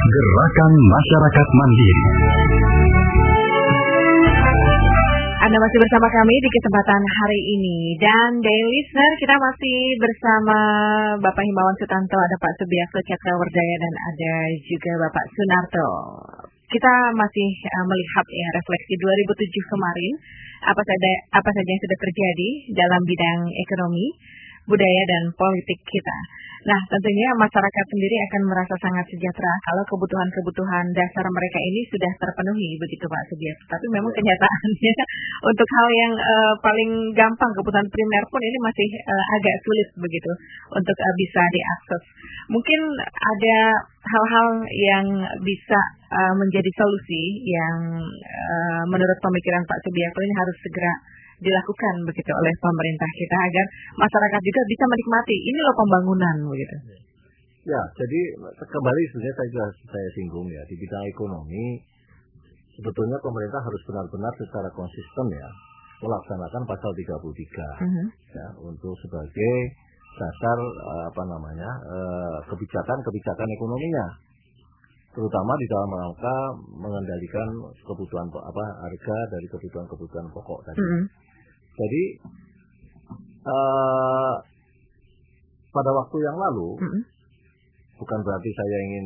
Gerakan Masyarakat Mandiri. Anda masih bersama kami di kesempatan hari ini. Dan Daily Listener, kita masih bersama Bapak Himawan Sutanto, ada Pak Subiakto Cakrawardaya, dan ada juga Bapak Sunarto. Kita masih melihat refleksi 2007 kemarin, apa saja yang sudah terjadi dalam bidang ekonomi, budaya, dan politik kita. Nah, tentunya masyarakat sendiri akan merasa sangat sejahtera kalau kebutuhan-kebutuhan dasar mereka ini sudah terpenuhi, begitu Pak Subiakto. Tapi memang kenyataannya untuk hal yang paling gampang, kebutuhan primer pun ini masih agak sulit begitu untuk bisa diakses. Mungkin ada hal-hal yang bisa menjadi solusi yang menurut pemikiran Pak Subiakto ini harus segera dilakukan begitu oleh pemerintah kita agar masyarakat juga bisa menikmati ini loh pembangunan begitu. Ya, jadi kembali sebenarnya saya singgung ya, di bidang ekonomi sebetulnya pemerintah harus benar-benar secara konsisten ya melaksanakan pasal 33 ya, untuk sebagai dasar kebijakan ekonominya, terutama di dalam rangka mengendalikan kebutuhan harga dari kebutuhan pokok tadi. Jadi pada waktu yang lalu, bukan berarti saya ingin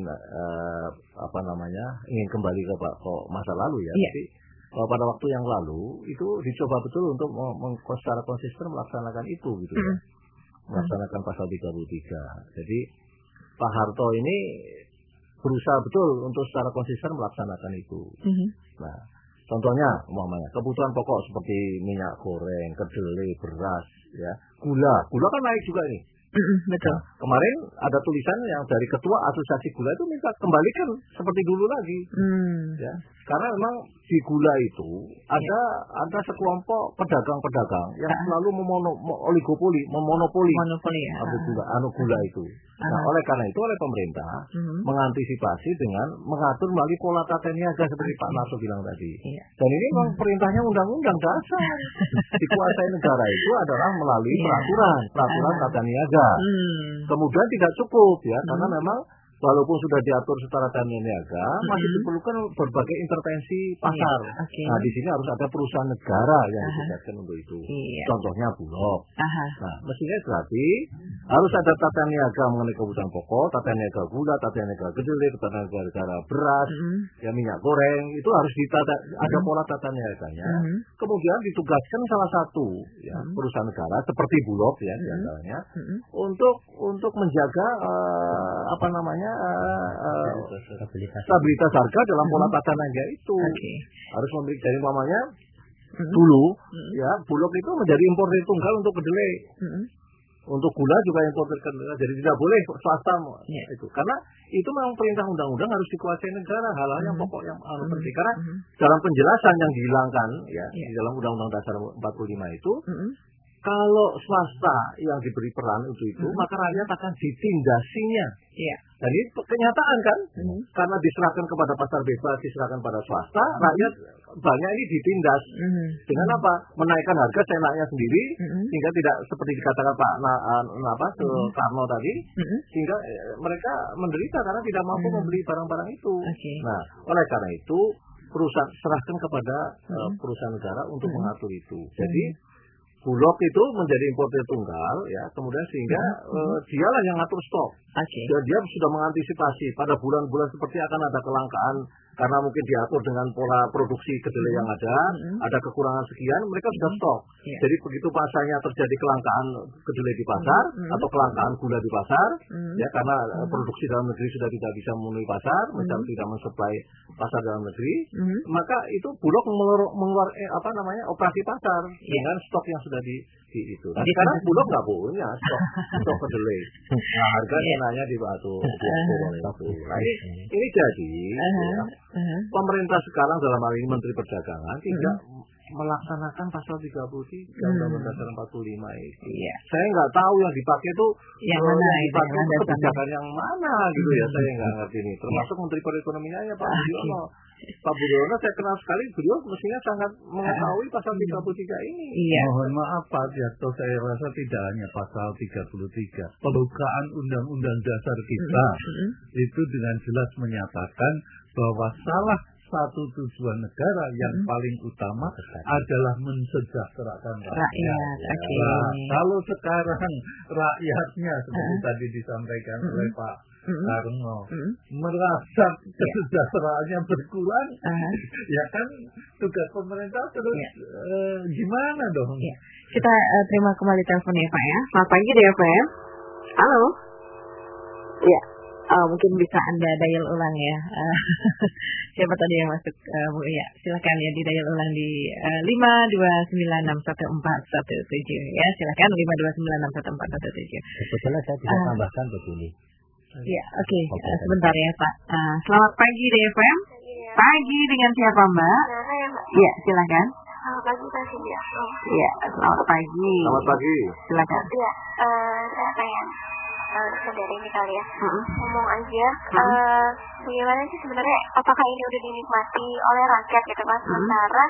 ingin kembali ke masa lalu ya, tapi pada waktu yang lalu itu dicoba betul untuk secara konsisten melaksanakan itu gitu ya, melaksanakan pasal 33. Jadi Pak Harto ini berusaha betul untuk secara konsisten melaksanakan itu. Nah, contohnya umpamanya kebutuhan pokok seperti minyak goreng, kedelai, beras, ya, gula kan naik juga ini. Betul. Nah, kemarin ada tulisan yang dari Ketua Asosiasi Gula itu minta kembalikan seperti dulu lagi. Ya, karena memang di gula itu ada sekelompok pedagang-pedagang yang selalu memonopoli ya. Gula itu. Nah, oleh karena itu oleh pemerintah mengantisipasi dengan mengatur melalui pola tata niaga seperti Pak Narto bilang tadi. Dan ini memang perintahnya undang-undang dasar. Dikuasai negara itu adalah melalui peraturan tata niaga. Kemudian tidak cukup ya, karena memang walaupun sudah diatur secara tata niaga, masih diperlukan berbagai intervensi pasar. Nah, di sini harus ada perusahaan negara yang ditugaskan untuk itu. Contohnya Bulog. Nah, mestinya berarti harus ada tata niaga mengenai kebutuhan pokok, tata niaga gula, tata niaga kedelai, tata niaga beras, ya minyak goreng, itu harus ada pola tata niaganya. Kemudian ditugaskan salah satu ya perusahaan negara seperti Bulog ya diantaranya untuk menjaga stabilitas harga dalam pola tata niaga itu. Harus memiliki, dari namanya dulu ya Bulog itu menjadi importer tunggal untuk kedelai. Untuk gula juga importer tunggal, jadi tidak boleh swasta itu. Karena itu memang perintah undang-undang harus dikuasai negara, hal-hal yang pokok yang penting. Karena dalam penjelasan yang dihilangkan ya di dalam Undang-Undang Dasar 45 itu, kalau swasta yang diberi peran untuk itu, maka rakyat akan ditindasinya. Dan ini kenyataan kan, karena diserahkan kepada pasar bebas, diserahkan pada swasta, rakyat banyak ini ditindas. Dengan apa? Menaikkan harga seenaknya sendiri, sehingga tidak seperti dikatakan Pak Soekarno tadi, sehingga mereka menderita karena tidak mampu membeli barang-barang itu. Nah, oleh karena itu perusahaan serahkan kepada perusahaan negara untuk mengatur itu. Jadi Bulog itu menjadi importer tunggal ya, kemudian sehingga dialah yang ngatur stok. Dia sudah mengantisipasi pada bulan-bulan seperti akan ada kelangkaan karena mungkin diatur dengan pola produksi kedelai yang ada kekurangan sekian, mereka sudah stok. Jadi begitu pasarnya terjadi kelangkaan kedelai di pasar atau kelangkaan gula di pasar, ya karena produksi dalam negeri sudah tidak bisa memenuhi pasar, misalnya tidak mensuplai pasar dalam negeri, maka itu Bulog operasi pasar dengan stok yang sudah di itu. Nah, sekarang Bulog nggak punya stok kedelai. Nah, harga senanya di batu. Nah, ini jadi pemerintah sekarang dalam hal ini Menteri Perdagangan tidak melaksanakan pasal 33 Undang-Undang Dasar 45 itu. Iya. Saya nggak tahu yang dipakai itu yang mana dipakai itu kebijakan yang mana gitu ya, saya nggak ngerti ini. Termasuk Menteri Perekonomian ya Pak Budiono. Pak Budiono saya kenal sekali, beliau mestinya sangat mengetahui pasal 33 ini. Iya. Mohon maaf Pak Jasto, saya rasa tidak hanya pasal 33. Pembukaan Undang-Undang Dasar kita itu dengan jelas menyatakan bahwa salah satu tujuan negara yang paling utama adalah mensejahterakan rakyat. Nah, kalau sekarang rakyatnya seperti tadi disampaikan oleh Pak Karno merasa kesejahteraannya berkurang, ya kan tugas pemerintah terus gimana dong? Ya. Kita terima kembali telepon ya Pak ya. Selamat pagi DFM. Halo. Ya. Mungkin bisa Anda dial ulang ya. Siapa tadi yang masuk? Ya, silakan ya di dial ulang di 529611417 ya. Silakan 529611417. Sebetulnya saya bisa tambahkan begini. Ya, oke. Sebentar ya Pak. Selamat pagi DFM. Pagi dengan siapa Mbak? Iya, silakan. Selamat pagi Pak Subiakto. Iya, selamat pagi. Selamat pagi. Silakan. Iya, saya pengen saudari ini kali ya ngomong aja bagaimana sih sebenarnya, apakah ini udah dinikmati oleh rakyat gitu kan, sementara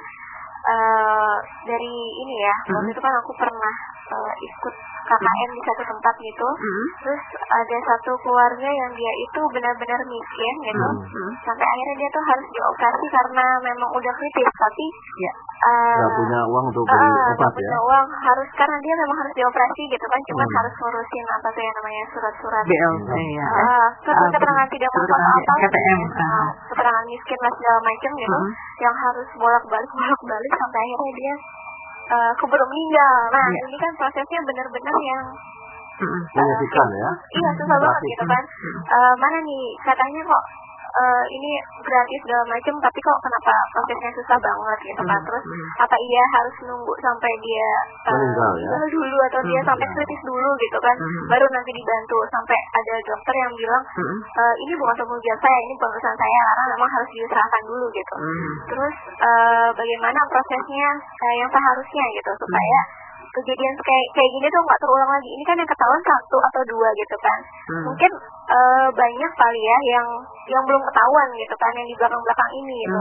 dari ini ya waktu itu kan aku pernah ikut KKN di satu tempat gitu, terus ada satu keluarga yang dia itu benar-benar miskin gitu, sampai akhirnya dia tuh harus dioperasi karena memang udah kritis, tapi nggak punya uang untuk beli obat ya, punya uang harus, karena dia memang harus dioperasi gitu kan, cuma harus ngurusin apa tuh yang namanya surat-surat BLT ya, keterangan tidak mampu apa KTM, keterangan miskin lah segala macam gitu, yang harus bolak-balik sampai akhirnya dia keburu meninggal. Nah ini kan prosesnya benar-benar yang menyedihkan ya. Iya, susah banget gitu kan. Mana nih katanya kok ini gratis segala macam, tapi kok kenapa prosesnya susah banget gitu kan. Terus apa iya harus nunggu sampai dia meninggal ya dulu, atau dia sampai kritis dulu gitu kan, baru nanti dibantu. Sampai ada dokter yang bilang ini bukan tanggung jawab saya, ini urusan saya, karena memang harus diusahakan dulu gitu. Terus bagaimana prosesnya yang seharusnya gitu supaya kejadian kayak gini tuh nggak terulang lagi. Ini kan yang ketahuan 1 atau 2 gitu kan. Mungkin banyak kali ya yang belum ketahuan gitu kan, yang di belakang ini gitu.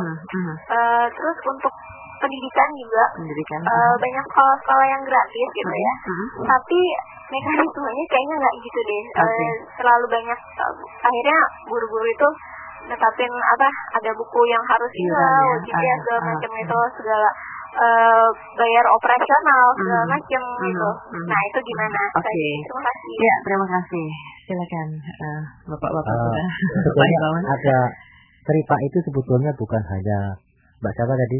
Terus untuk pendidikan juga banyak sekolah-sekolah yang gratis gitu ya. Tapi mekanismenya kayaknya nggak gitu deh. Terlalu banyak akhirnya guru-guru itu netapin ada buku yang harus ujian segala macam itu, segala bayar operasional segala macam gitu. Nah itu gimana? Terima kasih. Ya, terima kasih. Silakan Bapak-bapak. Sebetulnya ada cerita itu sebetulnya bukan hanya Mbak siapa tadi?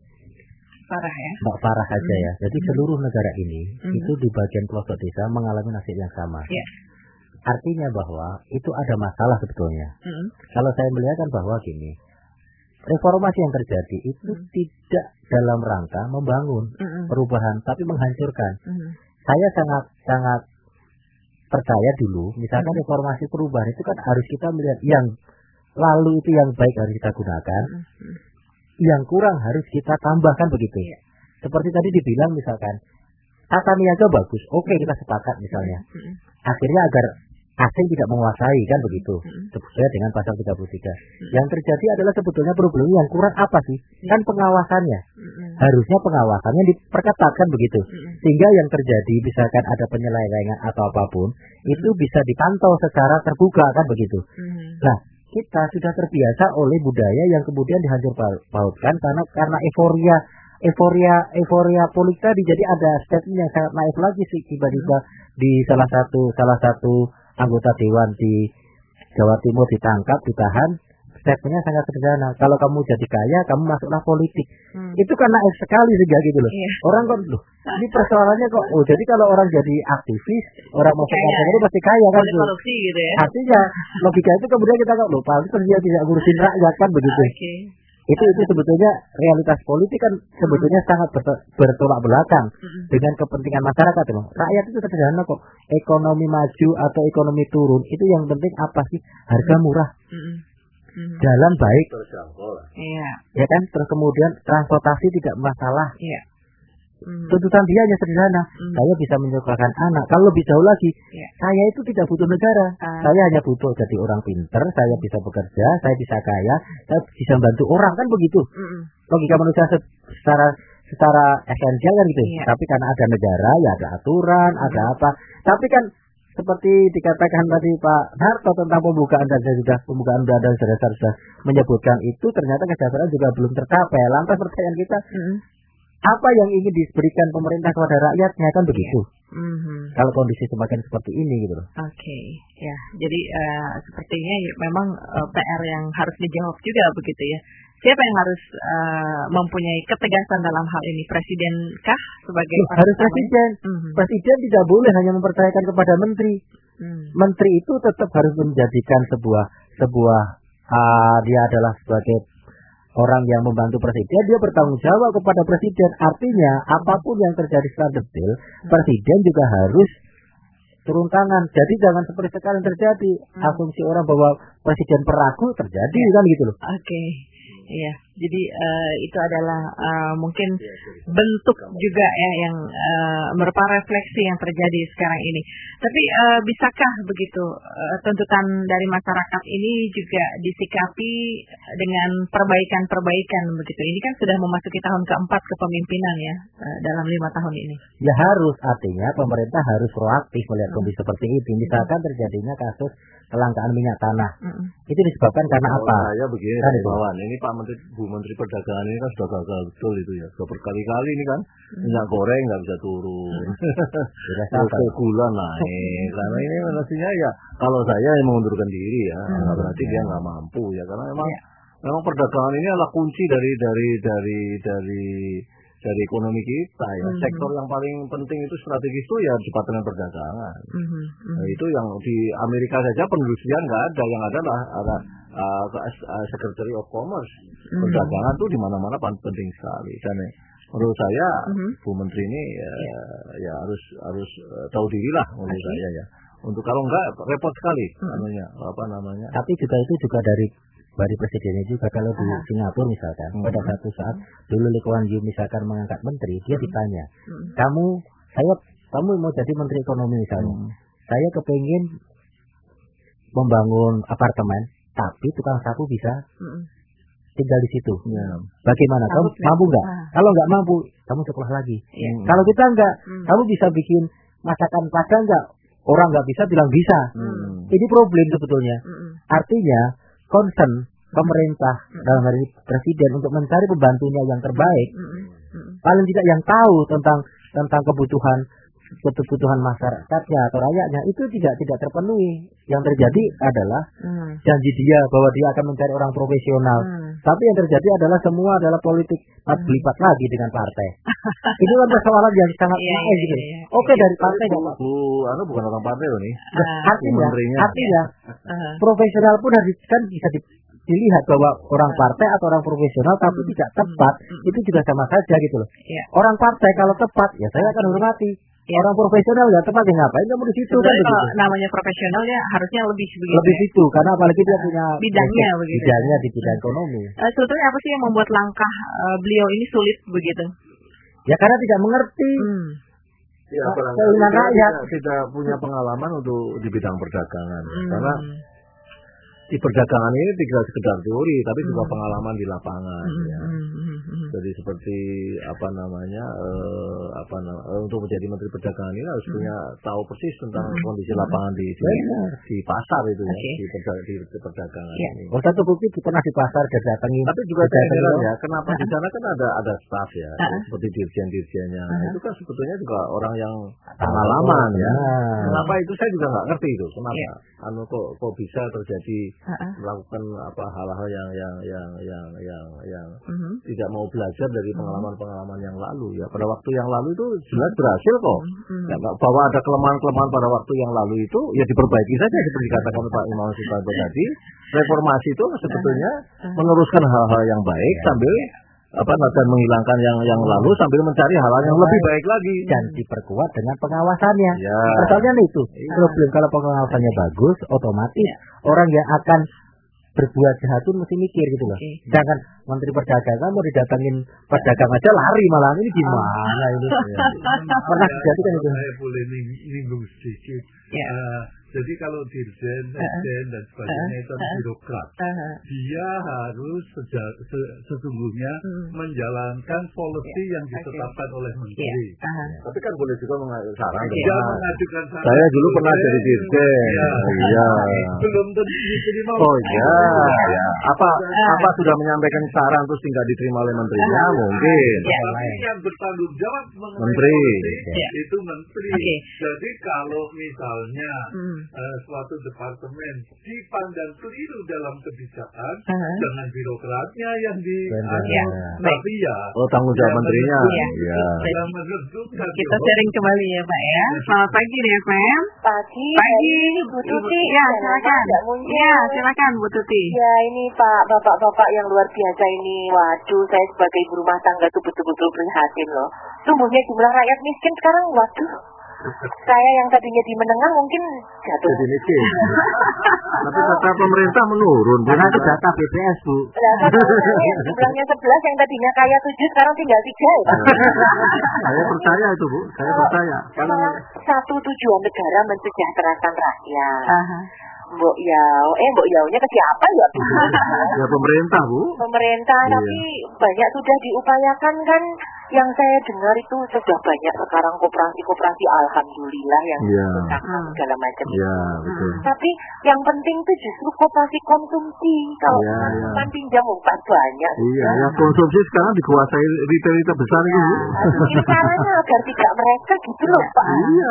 Parah ya. Mbak Parah saja ya. Jadi seluruh negara ini itu di bagian pelosok desa mengalami nasib yang sama. Artinya bahwa itu ada masalah sebetulnya. Kalau saya melihat kan bahwa gini, reformasi yang terjadi itu tidak dalam rangka membangun perubahan, tapi menghancurkan. Saya sangat percaya dulu, misalkan reformasi perubahan itu kan harus kita melihat yang lalu itu yang baik harus kita gunakan, yang kurang harus kita tambahkan begitu. Seperti tadi dibilang misalkan tata niaga bagus, oke kita sepakat misalnya. Akhirnya agar asing tidak menguasai kan begitu, sesuai dengan pasal 33. Yang terjadi adalah sebetulnya problemnya yang kurang apa sih? Kan pengawasannya. Harusnya pengawasannya diperketat kan begitu. Sehingga yang terjadi misalkan ada penyelewengan atau apapun, itu bisa dipantau secara terbuka kan begitu. Nah, kita sudah terbiasa oleh budaya yang kemudian dihancur pautkan karena euforia politik tadi. Jadi ada statement yang sangat naif lagi sih tiba-tiba di salah satu anggota dewan di Jawa Timur ditangkap, ditahan. Statementnya sangat sederhana. Kalau kamu jadi kaya, kamu masuklah politik. Itu kan naif sekali sehingga gitu loh. Orang kok loh, ini persoalannya kok. Oh, jadi kalau orang jadi aktivis, orang masuk partai itu pasti kaya kan? Gitu ya. Artinya logika itu kemudian kita kok lupa, itu dia tidak ngurusin rakyat kan begitu. Itu sebetulnya realitas politik kan sebetulnya sangat bertolak belakang dengan kepentingan masyarakat loh. Rakyat itu sederhana kok. Ekonomi maju atau ekonomi turun itu yang penting apa sih? Harga murah. jalan baik, Iya. ya kan, terus kemudian transportasi tidak masalah. Iya. Tuntutan dia hanya sederhana, saya bisa menyekolahkan anak. Kalau lebih jauh lagi, saya itu tidak butuh negara, saya hanya butuh jadi orang pinter, saya bisa bekerja, saya bisa kaya, saya bisa bantu orang, kan begitu. Logika manusia secara esensial kan gitu. Tapi karena ada negara, ya ada aturan, ada apa. Tapi kan seperti dikatakan tadi Pak Harto tentang pembukaan dan pembukaan dan sudah menyebutkan itu, ternyata kesejahteraan juga belum tercapai. Lantas pertanyaan kita, apa yang ingin diberikan pemerintah kepada rakyatnya, kan begitu. Kalau kondisi semakin seperti ini gitu loh. Oke, ya. Jadi sepertinya memang PR yang harus dijawab juga begitu ya. Siapa yang harus mempunyai ketegasan dalam hal ini? Presidenkah sebagai harus presiden? Presiden tidak boleh hanya mempercayakan kepada menteri. Menteri itu tetap harus menjadikan sebuah dia adalah sebagai orang yang membantu presiden, dia bertanggung jawab kepada presiden. Artinya apapun yang terjadi secara detail, presiden juga harus turun tangan. Jadi jangan seperti sekarang terjadi asumsi orang bahwa presiden peragu terjadi, kan gitu loh. Oke. Iya, jadi itu adalah mungkin bentuk juga ya yang merupakan refleksi yang terjadi sekarang ini. Tapi bisakah begitu tuntutan dari masyarakat ini juga disikapi dengan perbaikan-perbaikan begitu? Ini kan sudah memasuki tahun keempat kepemimpinan ya dalam 5 tahun ini. Ya harus, artinya pemerintah harus proaktif melihat kondisi seperti ini. Misalkan terjadinya kasus kelangkaan minyak tanah, itu disebabkan karena apa? Saya begini, kan ini Bu Menteri Perdagangan ini kan sudah gagal betul itu ya, sudah berkali-kali ini kan minyak goreng nggak bisa turun, terus gula naik, karena ini mestinya ya kalau saya yang mengundurkan diri ya, berarti dia nggak mampu ya, karena memang perdagangan ini adalah kunci dari ekonomi kita ya. Sektor yang paling penting itu strategis itu ya Departemen Perdagangan. Nah, itu yang di Amerika saja perindustrian nggak ada, yang ada Secretary of Commerce. Perdagangan tuh di mana-mana penting sekali. Dan menurut saya Bu Menteri ini ya harus tahu diri lah menurut saya ya. Untuk kalau enggak repot sekali namanya. Tapi itu juga dari presidennya juga. Kalau di Singapura misalkan, pada satu saat dulu Lee Kuan Yew misalkan mengangkat menteri, dia ditanya, kamu mau jadi menteri ekonomi misalnya, saya kepengin membangun apartemen, tapi tukang sapu bisa tinggal di situ. Bagaimana? Kamu mampu nggak? Kalau nggak mampu, kamu sekolah lagi. Kalau kita nggak, kamu bisa bikin masakan Padang nggak? Orang nggak bisa bilang bisa. Ini problem sebetulnya. Artinya concern pemerintah dalam hal ini presiden untuk mencari pembantunya yang terbaik, paling tidak yang tahu tentang kebutuhan masyarakatnya atau rakyatnya, itu tidak terpenuhi. Yang terjadi adalah janji dia bahwa dia akan mencari orang profesional, tapi yang terjadi adalah semua adalah politik berlipat lagi dengan partai. Ini kan persoalan yang sangat gitu. Oke, dari partai bukan orang partai loh nih. Artinya profesional pun harus kan bisa dilihat bahwa orang partai atau orang profesional tapi tidak tepat, itu juga sama saja gitu loh. Orang partai kalau tepat ya saya akan hormati. Orang profesional nggak tepat, ngapain kamu di situ? Kan kalau namanya profesional ya harusnya lebih situ, karena apalagi dia punya bidangnya di bidang ekonomi. Sebetulnya apa sih yang membuat langkah beliau ini sulit begitu? Ya karena tidak mengerti. Ya, rakyat tidak punya pengalaman untuk di bidang perdagangan, karena di perdagangan ini tidak sekedar teori, tapi juga pengalaman di lapangan. Jadi seperti untuk menjadi Menteri Perdagangan ini harus punya tahu persis tentang kondisi lapangan di pasar itu ya, di perdagangan ini. Satu bukti pernah di pasar datangi. Tapi juga saya heran ya, kenapa di sana kan ada staf ya, seperti dirjen-dirjennya. Itu kan sebetulnya juga orang yang pengalaman ya. Kenapa itu saya juga nggak ngerti itu. Kenapa? Kok bisa terjadi melakukan hal-hal yang tidak mau belajar dari pengalaman-pengalaman yang lalu ya. Pada waktu yang lalu itu jelas berhasil kok. Ya, bahwa ada kelemahan-kelemahan pada waktu yang lalu itu ya diperbaiki saja seperti dikatakan Pak Imawan Sutanto tadi. Reformasi itu sebetulnya meneruskan hal-hal yang baik sambil dan menghilangkan yang lalu sambil mencari hal-hal yang lebih baik lagi dan diperkuat dengan pengawasannya. Persoalannya itu problem, kalau pengawasannya bagus, otomatis orang yang akan berbuat jahat pun mesti mikir gitu loh. Sedangkan Menteri Perdagangan mau didatangin pedagang aja lari malah, ini gimana ini? Pernah terjadi kan itu? Saya boleh nyinggung sedikit. Jadi kalau dirjen, sekjen dan sebagainya itu birokrat, dia harus sesungguhnya menjalankan policy yang ditetapkan oleh menteri. Tapi kan boleh juga mengajukan saran. Dia mengajukan saran. Saya dulu pernah jadi dirjen. Iya. Belum tentu diterima. Oh iya. Apa sudah menyampaikan saran terus tidak diterima oleh menterinya? Mungkin. Tapi yang bertanggung jawab menteri itu menteri. Jadi kalau misalnya suatu departemen dipandang keliru dalam kebijakan, jangan birokratnya yang tapi tanggung jawab menterinya. Yang menentukan. Kita sharing kembali ya Pak ya. Selamat pagi di FM. Pagi Bu Tuti. Ya silakan. Ya silakan Bu Tuti. Ya ini Pak, bapak-bapak yang luar biasa ini. Waduh, saya sebagai ibu rumah tangga tuh betul-betul prihatin loh. Tumbuhnya jumlah rakyat miskin sekarang, waduh. Saya yang tadinya di menengah mungkin jatuh. Jadi miskin. Tapi kata pemerintah menurun. Karena itu data BPS Bu. Jumlahnya 11 yang tadinya kaya 7 sekarang tinggal 3 ya. Saya percaya itu Bu. Saya percaya. Satu tujuan negara mensejahterakan rakyat. Mbok Yaunya ke siapa ya? Ya pemerintah Bu. Pemerintah, tapi banyak sudah diupayakan kan. Yang saya dengar itu sudah banyak sekarang koperasi alhamdulillah yang segala macam. Tapi yang penting itu justru koperasi konsumsi. Kalau kan pinjam umpan banyak. Yang konsumsi sekarang dikuasai retail besar itu. Ini caranya agar tidak mereka gitu loh Pak. Iya,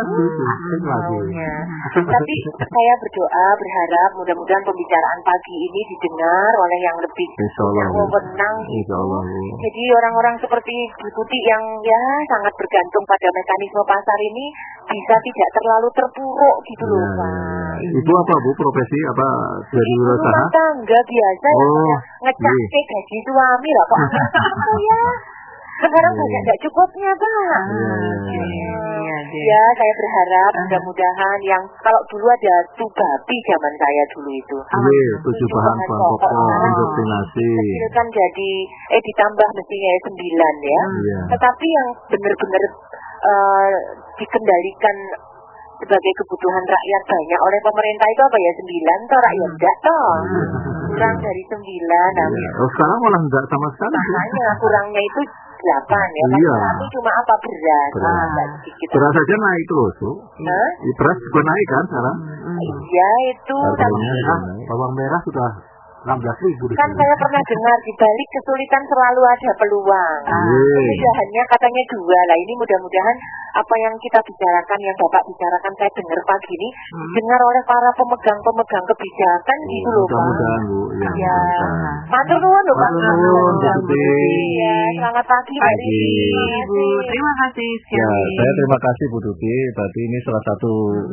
Tapi saya berharap mudah-mudahan pembicaraan pagi ini didengar oleh yang lebih wewenang gitu. Jadi orang-orang seperti Bu Tuti yang sangat bergantung pada mekanisme pasar ini bisa tidak terlalu terpuruk gitu loh Pak. Ibu apa Bu, profesi apa dari usaha? Rumah tangga biasa ngecek gaji suami lah Pak. Sekarang banyak nggak cukupnya Pak. Ya, saya berharap mudah-mudahan yang kalau dulu ada tubabi zaman saya dulu itu. 7 bahan pokok indokrinasi. Kecil kan jadi ditambah mestinya 9 ya. Tetapi yang benar-benar dikendalikan sebagai kebutuhan rakyat banyak oleh pemerintah itu apa ya 9 toh rakyat enggak toh. Kurang dari 9. Sekarang malah enggak sama sekali. Makanya kurangnya itu 8 ya. Tapi cuma apa beras. Beras saja naik terus tuh. Beras juga naik kan sekarang. Iya itu. Bawang merah sudah 16.000. Kan saya pernah dengar di balik kesulitan selalu ada peluang. Mudah-mudahannya katanya 2 lah. Ini mudah-mudahan apa yang kita bicarakan, yang Bapak bicarakan saya dengar pagi ini dengar oleh para pemegang kebijakan gitu loh Pak. Mudah-mudahan Bu. Matur nuwun loh Pak. Selamat pagi Ibu. Terima kasih sekali. Saya terima kasih Bu Tuti. Berarti ini salah satu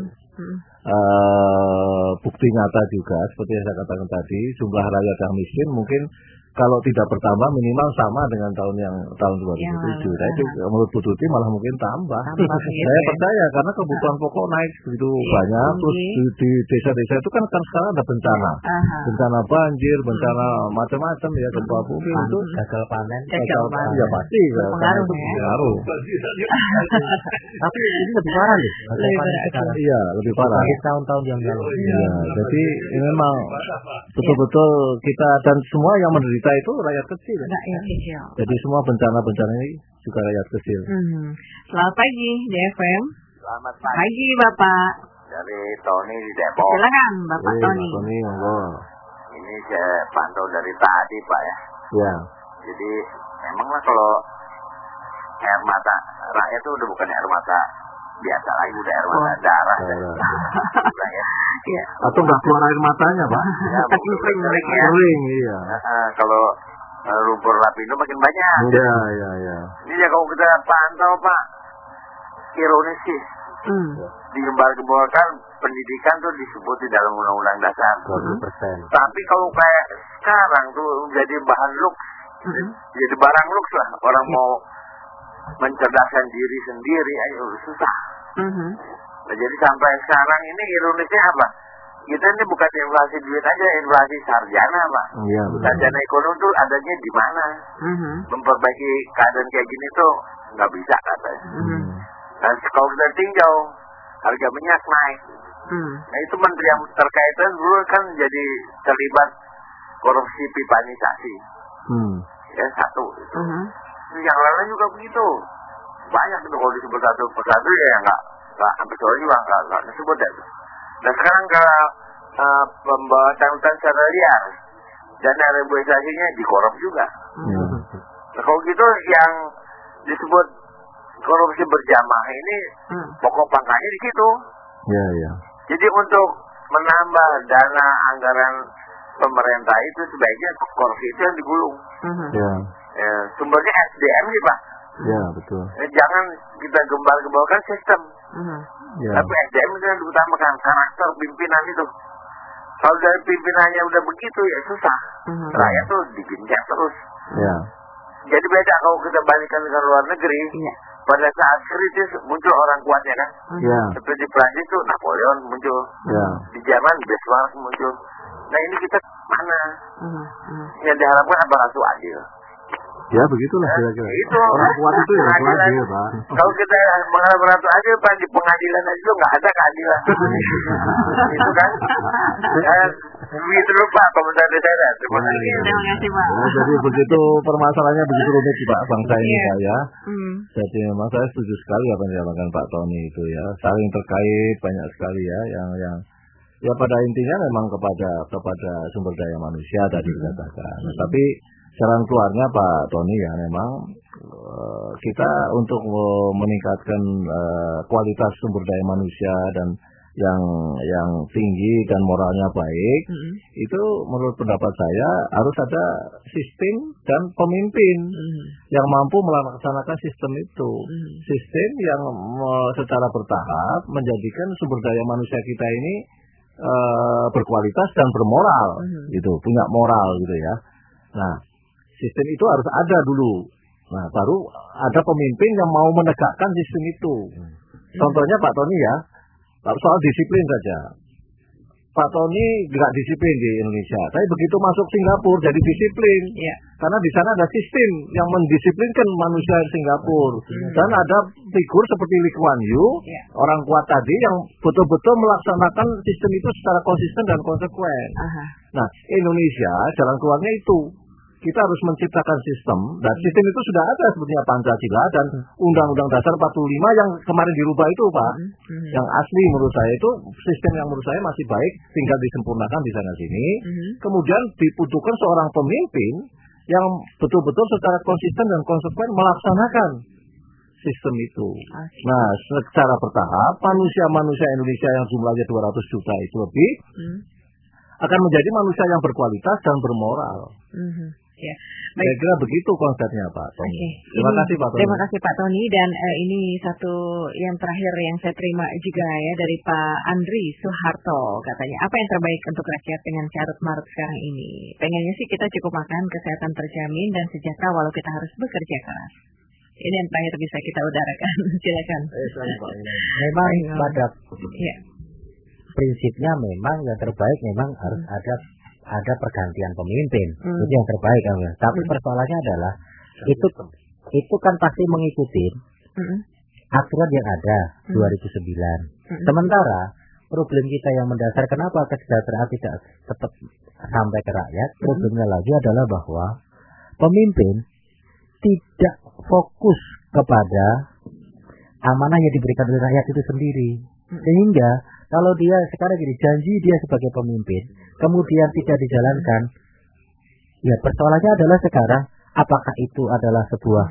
bukti nyata juga seperti yang saya katakan tadi, jumlah rakyat yang miskin mungkin kalau tidak bertambah minimal sama dengan tahun 2007. Tapi menurut Bu Tuti malah mungkin tambah. Saya percaya karena kebutuhan pokok naik begitu banyak. Terus di desa-desa itu kan sekarang ada bencana banjir, bencana macam-macam ya, gempa bumi itu gagal panen. Ya pasti pengaruh. Tapi ini lebih parah nih. Iya, lebih parah. Tahun-tahun yang lalu. Iya, jadi ini memang betul-betul kita dan semua yang menderita itu rakyat kecil. Jadi semua bencana-bencana ini juga rakyat kecil. Selamat pagi di FM. Selamat pagi Bapak. Dari Tony di Depok. Silakan Bapak Tony. Tony, monggo. Ini saya pantau dari tadi Pak ya. Ya. Jadi memanglah kalau air mata rakyat itu udah bukan air mata biasa lagi, udah air mata darah. Atau nggak keluar air matanya Pak? Kering, iya. Kalau lumpur lapindo makin banyak. Iya. Ini ya kalau kita pantau Pak, ironis sih. Digembar-gemborkan pendidikan tuh disebut di dalam undang-undang dasar 20%. Tapi kalau kayak sekarang tuh jadi bahan luks, jadi barang luks lah. Orang mau mencerdaskan diri sendiri aja susah. Nah, jadi sampai sekarang ini ironisnya apa? kita ini bukan inflasi duit aja, inflasi sarjana, Pak. Iya, Sarjana ekonomi tuh adanya di mana? Memperbaiki keadaan kayak gini tuh nggak bisa katanya. Dan kalau kita tinjau, harga minyak naik. Nah itu menteri yang terkait dulu kan jadi terlibat korupsi pipanisasi. Ya satu. Yang lain juga begitu. Banyak itu kalau disebut satu persatu ya nggak sampai soal juga nggak disebut ya. Nah sekarang kalau pembuatan hutan secara liar dan reboisasinya dikorup juga. Nah kalau gitu yang disebut korupsi berjamaah ini pokok pangkalnya di situ. Iya. Jadi untuk menambah dana anggaran pemerintah itu sebaiknya korupsi itu yang digulung. Ya, sumbernya SDM sih Pak. Ya betul. Jangan kita gembar-gemborkan sistem. Tapi SDM itu yang diutamakan, karakter pimpinan itu. Kalau dari pimpinannya udah begitu ya susah. Rakyat tuh diginjak terus. Jadi beda kalau kita bandingkan dengan luar negeri. Pada saat kritis muncul orang kuatnya kan. Seperti Prancis tuh Napoleon muncul. Di Jerman Bismarck muncul. Nah ini kita mana? Yang diharapkan apa ratu adil? Ya begitulah kira-kira. Itu orang kuat itu ya adil, Pak. Kalau kita mengharap ratu adil, Pak, di pengadilan aja nggak ada keadilan. Itu kan? Begitu dulu Pak komentar dari saya. Terima kasih Pak. Jadi begitu permasalahannya begitu rumit Pak bangsa ini Pak ya. Jadi memang saya setuju sekali apa yang dilakukan Pak Tony itu ya. Saling terkait banyak sekali ya yang ya pada intinya memang kepada sumber daya manusia tadi dikatakan. Tapi jalan keluarnya Pak Tony ya memang kita untuk meningkatkan kualitas sumber daya manusia dan yang tinggi dan moralnya baik, itu menurut pendapat saya harus ada sistem dan pemimpin yang mampu melaksanakan sistem itu. Sistem yang secara bertahap menjadikan sumber daya manusia kita ini berkualitas dan bermoral, gitu, punya moral gitu ya. Nah, sistem itu harus ada dulu. Nah, baru ada pemimpin yang mau menegakkan sistem itu. Contohnya Pak Tony ya, soal disiplin saja. Pak Tony nggak disiplin di Indonesia, tapi begitu masuk Singapura jadi disiplin. Karena di sana ada sistem yang mendisiplinkan manusia Singapura. Dan ada figur seperti Lee Kuan Yew, orang kuat tadi yang betul-betul melaksanakan sistem itu secara konsisten dan konsekuen. Nah, Indonesia jalan keluarnya itu. Kita harus menciptakan sistem, dan sistem itu sudah ada sebetulnya Pancasila dan Undang-Undang Dasar 45 yang kemarin dirubah itu Pak. Yang asli menurut saya itu sistem yang menurut saya masih baik, tinggal disempurnakan di sana sini. Kemudian dibutuhkan seorang pemimpin yang betul-betul secara konsisten dan konsekuen melaksanakan sistem itu. Nah, secara bertahap manusia-manusia Indonesia yang jumlahnya 200 juta itu lebih akan menjadi manusia yang berkualitas dan bermoral. Saya kira begitu konsepnya Pak Tony. Terima kasih Pak Tony. Terima kasih Pak Tony, dan ini satu yang terakhir yang saya terima juga ya dari Pak Andri Soeharto, katanya apa yang terbaik untuk rakyat dengan carut marut sekarang ini? Pengennya sih kita cukup makan, kesehatan terjamin dan sejahtera walau kita harus bekerja keras. Ini yang terakhir bisa kita udarakan. Silakan. Memang pada prinsipnya memang yang terbaik memang harus ada pergantian pemimpin, itu yang terbaik kan. Tapi persoalannya adalah itu kan pasti mengikuti aturan yang ada 2009. Sementara problem kita yang mendasar kenapa kesejahteraan tidak tetap sampai ke rakyat, problemnya lagi adalah bahwa pemimpin tidak fokus kepada amanah yang diberikan oleh rakyat itu sendiri. Sehingga kalau dia sekarang janji dia sebagai pemimpin, kemudian tidak dijalankan, ya persoalannya adalah sekarang apakah itu adalah sebuah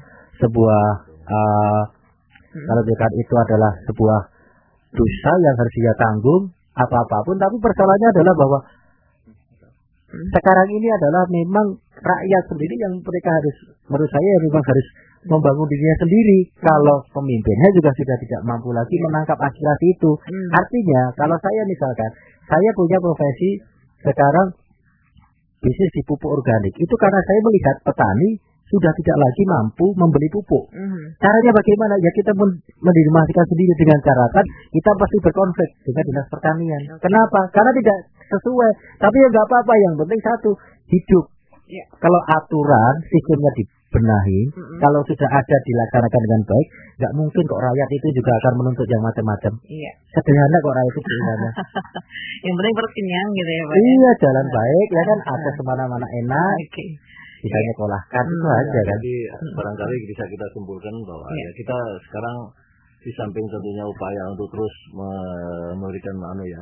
kalau itu adalah sebuah dosa yang harus dia tanggung apapun, tapi persoalannya adalah bahwa sekarang ini adalah memang rakyat sendiri yang mereka harus, menurut saya memang harus membangun dirinya sendiri. Kalau pemimpinnya juga sudah tidak mampu lagi menangkap aspirasi itu. Artinya kalau saya misalkan saya punya profesi sekarang bisnis di pupuk organik, itu karena saya melihat petani sudah tidak lagi mampu membeli pupuk. Caranya bagaimana? Ya kita mendirikan sendiri dengan catatan kita pasti berkonflik dengan dinas pertanian. Kenapa? Karena tidak sesuai. Tapi ya nggak apa-apa. Yang penting satu, hidup. Kalau aturan sistemnya dibenahi, kalau sudah ada dilaksanakan dengan baik, nggak mungkin kok rakyat itu juga akan menuntut yang macam-macam. Sederhana kok rakyat itu sebenarnya. Yang penting perut kenyang gitu ya Pak. Iya, jalan baik, ya kan ada semana-mana enak. Bisa nyekolahkan itu aja kan. Jadi barangkali bisa kita simpulkan bahwa ya kita sekarang di samping tentunya upaya untuk terus memberikan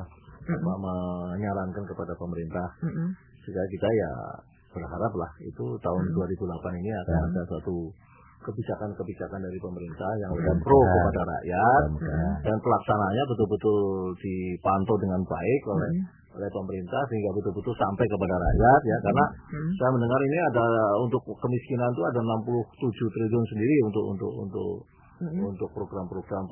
menyarankan kepada pemerintah, juga kita ya berharap lah itu tahun 2008 ini akan ada suatu kebijakan-kebijakan dari pemerintah yang lebih pro kepada rakyat dan pelaksananya betul-betul dipantau dengan baik oleh pemerintah sehingga betul-betul sampai kepada rakyat ya, karena saya mendengar ini ada untuk kemiskinan itu ada 67 triliun sendiri untuk program-program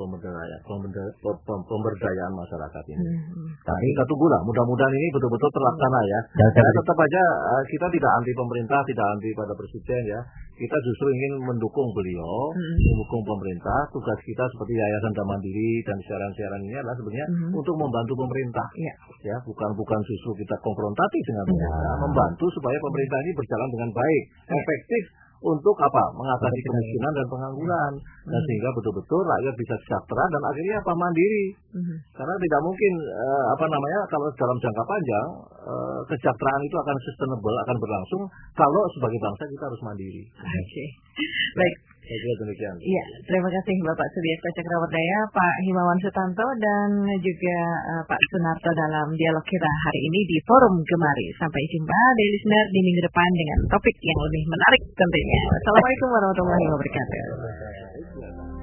pemberdayaan masyarakat ini. Tapi kita tunggulah, mudah-mudahan ini betul-betul terlaksana ya. Dan tetap aja kita tidak anti pemerintah, tidak anti pada presiden ya. Kita justru ingin mendukung beliau, mendukung pemerintah. Tugas kita seperti Yayasan Mandiri dan siaran-siaran ini adalah sebenarnya untuk membantu pemerintah. Ya, bukan justru kita konfrontatif dengan pemerintah, membantu supaya pemerintah ini berjalan dengan baik, efektif untuk mengatasi kemiskinan dan pengangguran, dan sehingga betul-betul rakyat bisa sejahtera dan akhirnya mandiri. Karena tidak mungkin kalau dalam jangka panjang kesejahteraan itu akan sustainable, akan berlangsung kalau sebagai bangsa kita harus mandiri. Baik. Saya kira demikian. Iya, terima kasih Bapak Subiakso Cakrawardaya, Pak Himawan Sutanto, dan juga Pak Sunarto dalam dialog kita hari ini di Forum Gemari. Sampai jumpa di listener di minggu depan dengan topik yang lebih menarik tentunya. Assalamualaikum warahmatullahi wabarakatuh.